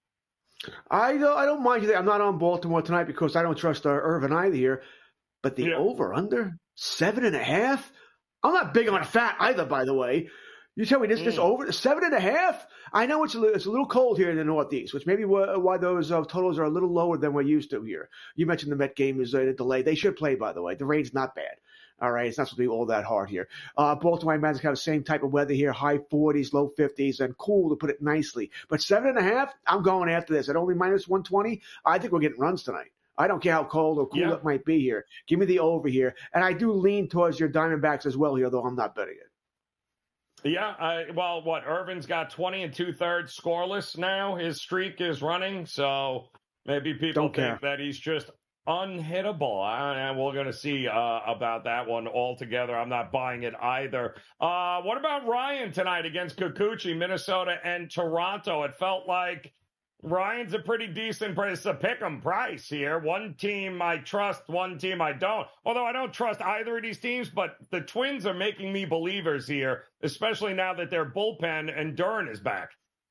I don't mind you. I'm not on Baltimore tonight because I don't trust Irvin either here. But the over-under, 7.5? I'm not big on fat either, by the way. You tell me this over 7.5? I know it's a little cold here in the Northeast, which may be why those totals are a little lower than we're used to here. You mentioned the Met game is a delay. They should play, by the way. The rain's not bad. All right, it's not supposed to be all that hard here. Baltimore, I imagine, have the same type of weather here, high 40s, low 50s, and cool, to put it nicely. But 7.5, I'm going after this. At only minus 120, I think we're getting runs tonight. I don't care how cold or cool it might be here. Give me the over here. And I do lean towards your Diamondbacks as well here, though I'm not betting it. Yeah, Irvin's got 20 2/3 scoreless now. His streak is running, so maybe people think that he's just unhittable. And we're going to see about that one altogether. I'm not buying it either. What about Ryan tonight against Kikuchi, Minnesota and Toronto? It felt like Ryan's a pretty decent price to pick 'em price here. One team I trust, one team I don't. Although I don't trust either of these teams, but the Twins are making me believers here, especially now that their bullpen and Duran is back.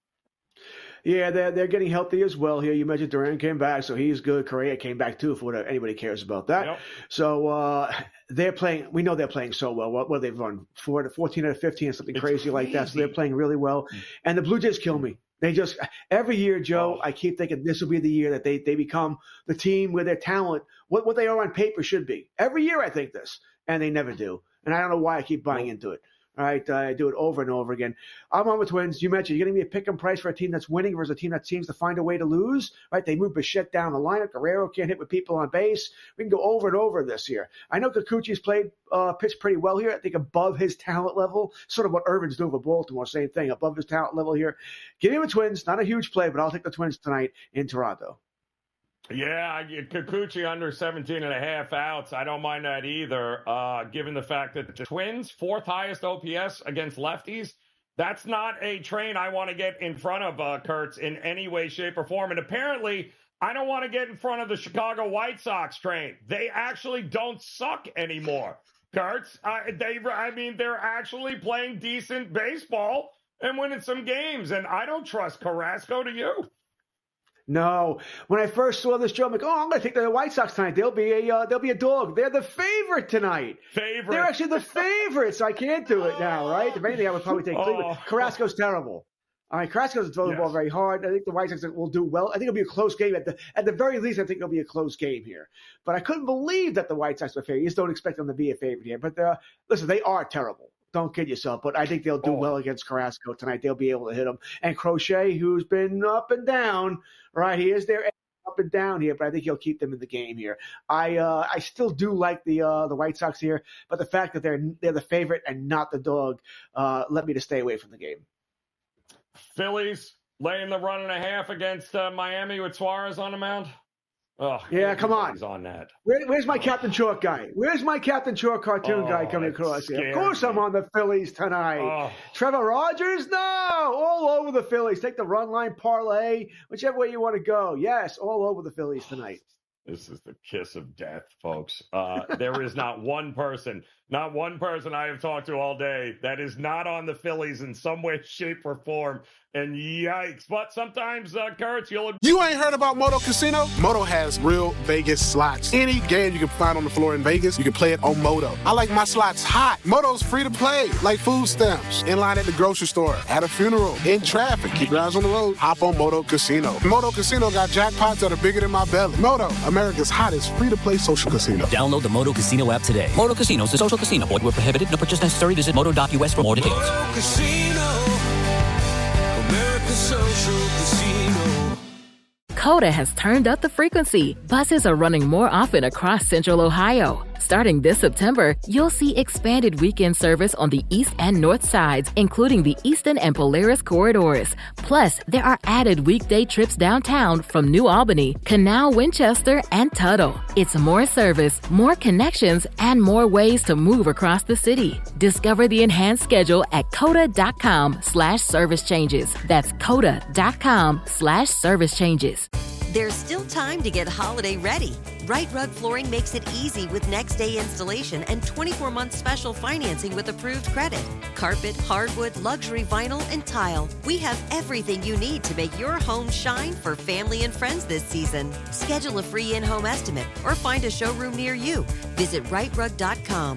Yeah, they're getting healthy as well here. You mentioned Duran came back, so he's good. Correa came back too, for anybody cares about that. Yep. So they're playing. We know they're playing so well. What they've run 14 out of 15 or something crazy like that. So they're playing really well. And the Blue Jays kill me. They just every year, Joe. I keep thinking this will be the year that they become the team where their talent, what they are on paper, should be. Every year I think this, and they never do. And I don't know why I keep buying into it. All right, I do it over and over again. I'm on the Twins. You mentioned you're getting me a pick 'em price for a team that's winning versus a team that seems to find a way to lose. Right? They move Bichette down the lineup. Guerrero can't hit with people on base. We can go over and over this year. I know Kikuchi's pitched pretty well here. I think above his talent level. Sort of what Irvin's doing for Baltimore. Same thing, above his talent level here. Give me the Twins. Not a huge play, but I'll take the Twins tonight in Toronto. Yeah, Kikuchi under 17.5 outs. I don't mind that either, given the fact that the Twins, 4th highest OPS against lefties. That's not a train I want to get in front of, Kurtz, in any way, shape, or form. And apparently, I don't want to get in front of the Chicago White Sox train. They actually don't suck anymore, Kurtz. They're actually playing decent baseball and winning some games. And I don't trust Carrasco, do you? No. When I first saw this, Joe, I'm like, I'm going to take the White Sox tonight. They'll be a dog. They're the favorite tonight. They're actually the favorite, so I can't do it now, right? If anything, I would probably take Cleveland. Carrasco's terrible. All right, Carrasco doesn't throw the ball very hard. I think the White Sox will do well. I think it'll be a close game. At the very least, I think it'll be a close game here. But I couldn't believe that the White Sox were favorite. You just don't expect them to be a favorite here. But listen, they are terrible. Don't kid yourself. But I think they'll do well against Carrasco tonight. They'll be able to hit him. And Crochet, who's been up and down, right? He is there up and down here, but I think he'll keep them in the game here. I still do like the White Sox here, but the fact that they're the favorite and not the dog led me to stay away from the game. Phillies laying the 1.5 against Miami with Suarez on the mound. Oh, yeah, come on. He's on that. Where's my Captain Chalk guy? Where's my Captain Chalk cartoon guy coming across here? Of course I'm on the Phillies tonight. Oh. Trevor Rogers? No! All over the Phillies. Take the run line parlay, whichever way you want to go. Yes, all over the Phillies tonight. This is the kiss of death, folks. There is not one person I have talked to all day that is not on the Phillies in some way, shape, or form. And yikes. But sometimes, Kurtz, You ain't heard about Moto Casino? Moto has real Vegas slots. Any game you can find on the floor in Vegas, you can play it on Moto. I like my slots hot. Moto's free to play, like food stamps, in line at the grocery store, at a funeral, in traffic. Keep your eyes on the road. Hop on Moto Casino. Moto Casino got jackpots that are bigger than my belly. Moto, America's hottest free-to-play social casino. Download the Moto Casino app today. Moto Casino is a social casino. Void where prohibited. No purchase necessary. Visit moto.us for more details. Moto Casino. America's social casino. Coda has turned up the frequency. Buses are running more often across Central Ohio. Starting this September, you'll see expanded weekend service on the east and north sides, including the Eastern and Polaris corridors. Plus, there are added weekday trips downtown from New Albany, Canal, Winchester, and Tuttle. It's more service, more connections, and more ways to move across the city. Discover the enhanced schedule at coda.com/service changes. That's coda.com/service changes. There's still time to get holiday ready. Right Rug Flooring makes it easy with next day installation and 24-month special financing with approved credit. Carpet, hardwood, luxury vinyl, and tile. We have everything you need to make your home shine for family and friends this season. Schedule a free in-home estimate or find a showroom near you. Visit rightrug.com,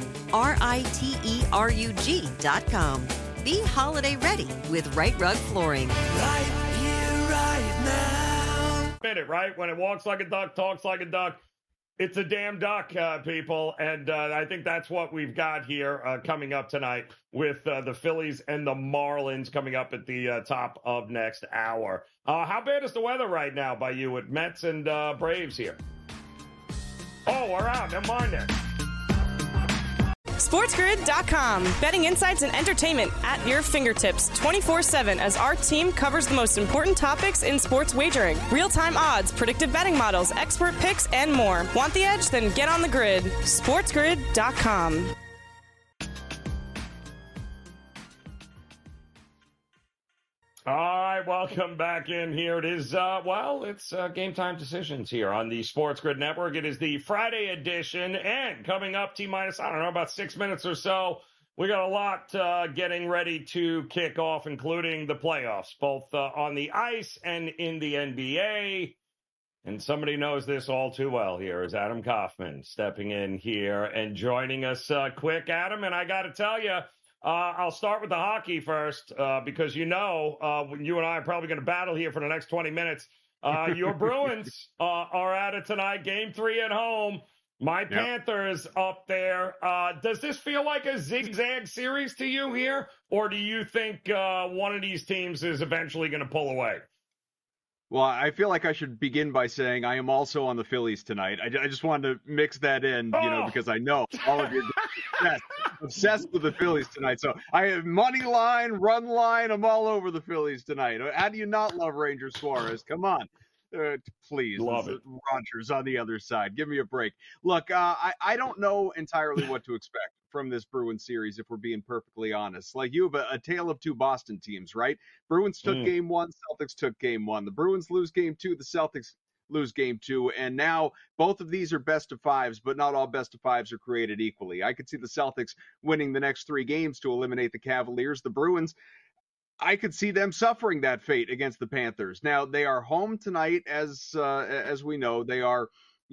RITERUG.com. Be holiday ready with Right Rug Flooring. Right here, right now. Minute, right? When it walks like a duck, talks like a duck, it's a damn duck, people. And I think that's what we've got here coming up tonight with the Phillies and the Marlins coming up at the top of next hour. How bad is the weather right now by you with Mets and Braves here? Oh, we're out. Never mind that. SportsGrid.com. Betting insights and entertainment at your fingertips 24/7 as our team covers the most important topics in sports wagering. Real-time odds, predictive betting models, expert picks, and more. Want the edge? Then get on the grid. SportsGrid.com. All right, welcome back in here. It is, it's Game Time Decisions here on the Sports Grid Network. It is the Friday edition, and coming up, T-minus, I don't know, about 6 minutes or so, we got a lot getting ready to kick off, including the playoffs, both on the ice and in the NBA. And somebody knows this all too well here is Adam Kaufman stepping in here and joining us quick, Adam, and I got to tell you, I'll start with the hockey first because when you and I are probably going to battle here for the next 20 minutes. Your Bruins are at it tonight, Game 3 at home. My Panthers up there. Does this feel like a zigzag series to you here, or do you think one of these teams is eventually going to pull away? Well, I feel like I should begin by saying I am also on the Phillies tonight. I just wanted to mix that in, because I know all of you are obsessed with the Phillies tonight. So I have money line, run line. I'm all over the Phillies tonight. How do you not love Ranger Suarez? Come on. Please. Love it. Rogers on the other side. Give me a break. Look, I don't know entirely what to expect from this Bruins series, if we're being perfectly honest. Like, you have a tale of two Boston teams, right? Bruins took game 1, Celtics took game 1. The Bruins lose game 2, the Celtics lose game 2, and now both of these are best of 5s, but not all best of 5s are created equally. I could see the Celtics winning the next 3 games to eliminate the Cavaliers. The Bruins, I could see them suffering that fate against the Panthers. Now, they are home tonight, as we know. They are,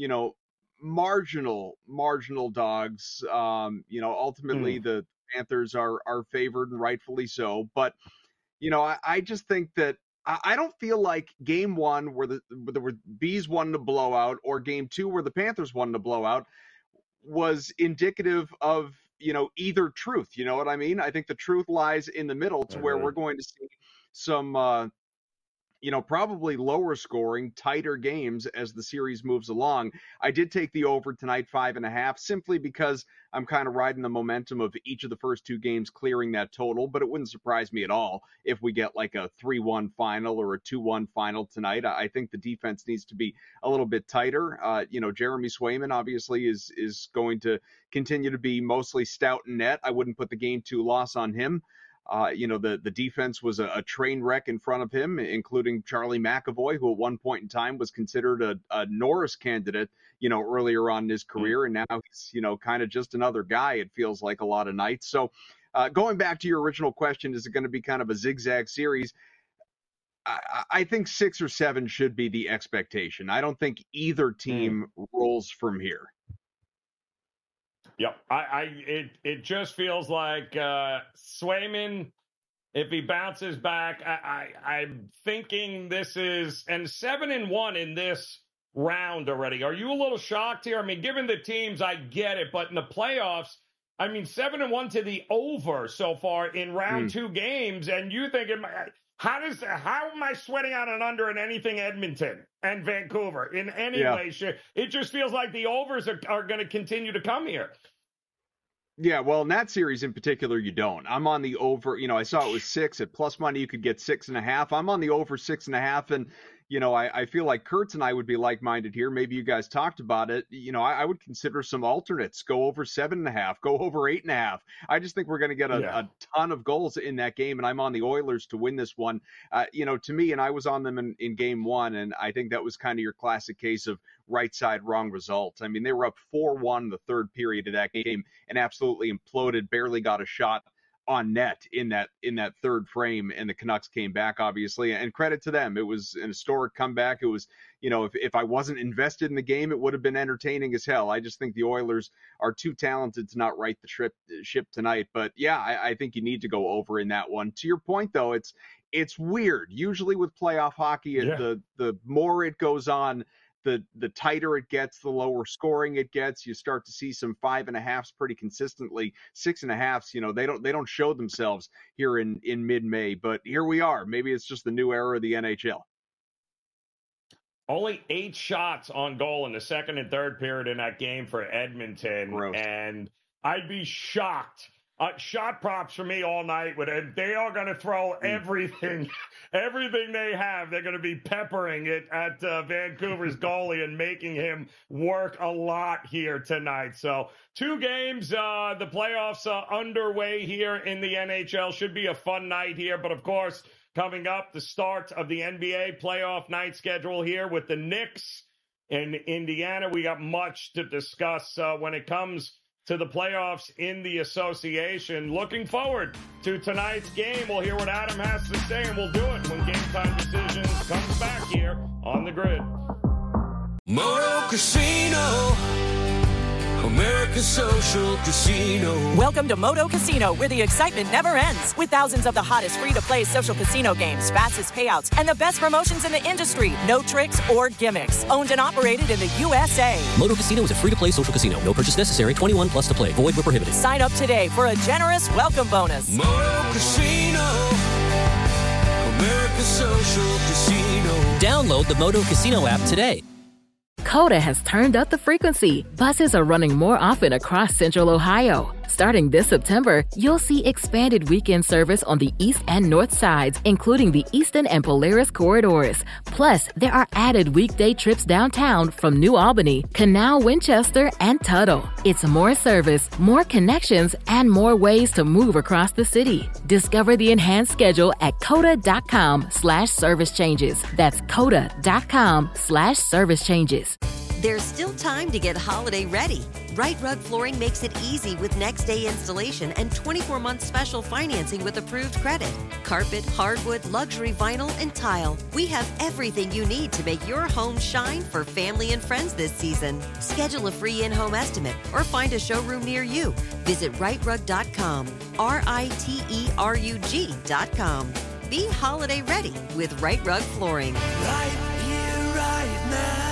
marginal dogs. Ultimately the Panthers are favored, and rightfully so. But, I just think that I don't feel like game 1 where the Bees won the blowout, or game 2 where the Panthers won the blowout, was indicative of, either truth. You know what I mean? I think the truth lies in the middle, to where we're going to see some, probably lower scoring, tighter games as the series moves along. I did take the over tonight, 5.5, simply because I'm kind of riding the momentum of each of the first two games clearing that total, but it wouldn't surprise me at all if we get like a 3-1 final or a 2-1 final tonight. I think the defense needs to be a little bit tighter. Jeremy Swayman obviously is going to continue to be mostly stout in net. I wouldn't put the game 2 loss on him. The defense was a train wreck in front of him, including Charlie McAvoy, who at one point in time was considered a Norris candidate, earlier on in his career. And now he's, kind of just another guy, it feels like a lot of nights. So going back to your original question, is it going to be kind of a zigzag series? I think 6 or 7 should be the expectation. I don't think either team rolls from here. Yep. It just feels like Swayman, if he bounces back, I'm thinking this is, and 7-1 in this round already. Are you a little shocked here? I mean, given the teams, I get it, but in the playoffs, 7-1 to the over so far in round 2 games, and you think, how am I sweating out an under in anything Edmonton and Vancouver in any way? It just feels like the overs are going to continue to come here. Yeah, well, in that series in particular, you don't. I'm on the over. I saw it was 6 at plus money. You could get 6.5. I'm on the over 6.5, and I feel like Kurtz and I would be like-minded here. Maybe you guys talked about it. I would consider some alternates. Go over 7.5. Go over 8.5. I just think we're going to get a ton of goals in that game, and I'm on the Oilers to win this one. To me, and I was on them in game 1, and I think that was kind of your classic case of right side, wrong result. I mean, they were up 4-1 the third period of that game and absolutely imploded, barely got a shot on net in that third frame, and the Canucks came back, obviously, and credit to them. It was an historic comeback. It was, if I wasn't invested in the game, it would have been entertaining as hell. I just think the Oilers are too talented to not right the ship tonight. But yeah, I think you need to go over in that one. To your point, though, it's weird. Usually with playoff hockey, the more it goes on, the tighter it gets, the lower scoring it gets. You start to see some 5.5s pretty consistently. 6.5s, they don't show themselves here in mid-May, but here we are. Maybe it's just the new era of the NHL. Only 8 shots on goal in the second and third period in that game for Edmonton. Gross. And I'd be shocked. Shot props for me all night. They are going to throw everything they have. They're going to be peppering it at Vancouver's goalie and making him work a lot here tonight. So 2 games, the playoffs are underway here in the NHL. Should be a fun night here. But, of course, coming up, the start of the NBA playoff night schedule here with the Knicks in Indiana. We got much to discuss when it comes to the playoffs in the association. Looking forward to tonight's game. We'll hear what Adam has to say, and we'll do it when Game Time Decisions comes back here on the Grid. Moto Casino, America's social casino. Welcome to Moto Casino, where the excitement never ends. With thousands of the hottest free-to-play social casino games, fastest payouts, and the best promotions in the industry. No tricks or gimmicks. Owned and operated in the USA. Moto Casino is a free-to-play social casino. No purchase necessary. 21 plus to play. Void where prohibited. Sign up today for a generous welcome bonus. Moto Casino, America's social casino. Download the Moto Casino app today. Coda has turned up the frequency. Buses are running more often across Central Ohio. Starting this September, you'll see expanded weekend service on the east and north sides, including the Eastern and Polaris corridors. Plus, there are added weekday trips downtown from New Albany, Canal, Winchester, and Tuttle. It's more service, more connections, and more ways to move across the city. Discover the enhanced schedule at coda.com/service changes. That's coda.com/service changes. There's still time to get holiday ready. Right Rug Flooring makes it easy with next-day installation and 24-month special financing with approved credit. Carpet, hardwood, luxury vinyl, and tile. We have everything you need to make your home shine for family and friends this season. Schedule a free in-home estimate or find a showroom near you. Visit rightrug.com, RITERUG.com. Be holiday ready with Right Rug Flooring. Right here, right now.